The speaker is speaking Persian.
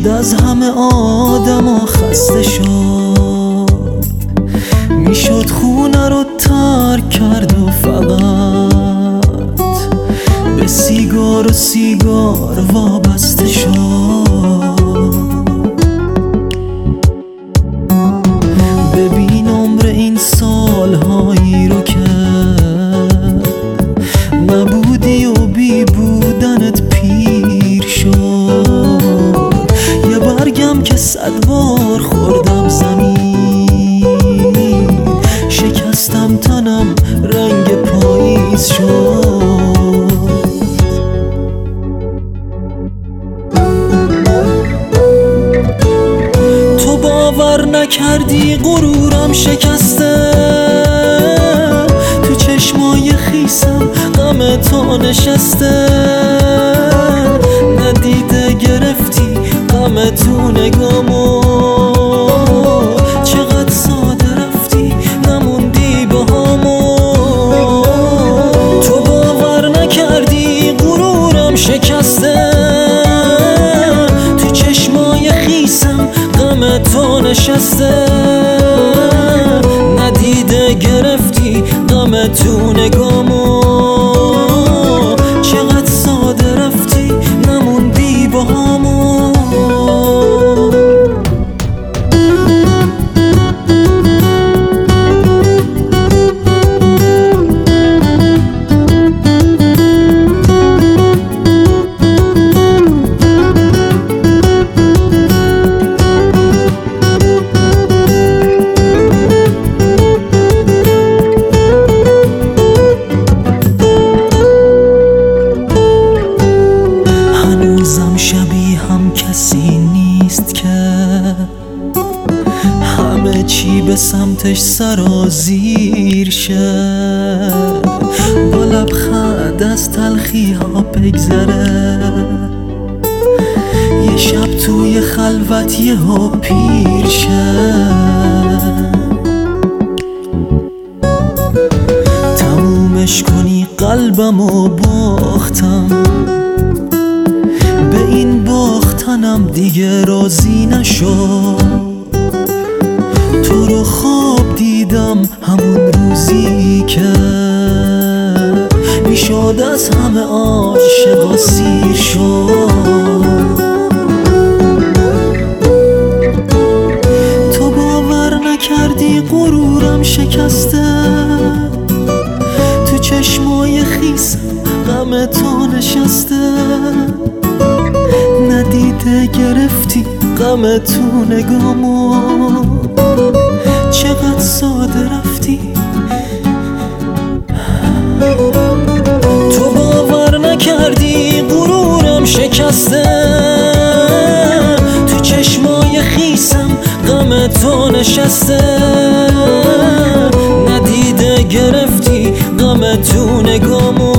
میشد از همه آدما خسته شد، میشد خونه رو ترک کرد و فقط به سیگار و سیگار وابسته شد. ببین عمر این سالهایی رو که نبودی و بی بودنت پیر شد. یه برگم که 100 بار خوردم زمین، شکستم تنم رنگ پاییز شد. تو باور نکردی غرورم شکسته، تو چشمای خیسم غم تو نشسته. ندیده گرفتی غم تو نگامو، چقدر ساده رفتی نموندی باهامو. تو باور نکردی غرورم شکسته، تو چشمای خیسم غم تو نشسته. ندیده گرفتی غم تو نگامو، چقدر ساده رفتی نموندی باهامو. شبیه هم کسی نیست که همه چی به سمتش سرازیر شه. با لبخند از تلخی ها بگذره، یه شب توی خلوت یه ها پیر شه. تمومش کنی قلبمو باختم، به این باختنم دیگه راضی نشد. تو رو خواب دیدم همون روزی که میشد از همه عاشقا سیر شد. تو باور نکردی غرورم شکسته، تو چشمای خیسم غم تو نشسته. ندیده گرفتی غم تو نگامو، چقدر ساده رفتی. تو باور نکردی غرورم شکسته، تو چشمای خیسم غم تو نشسته. ندیده گرفتی غم تو نگامو،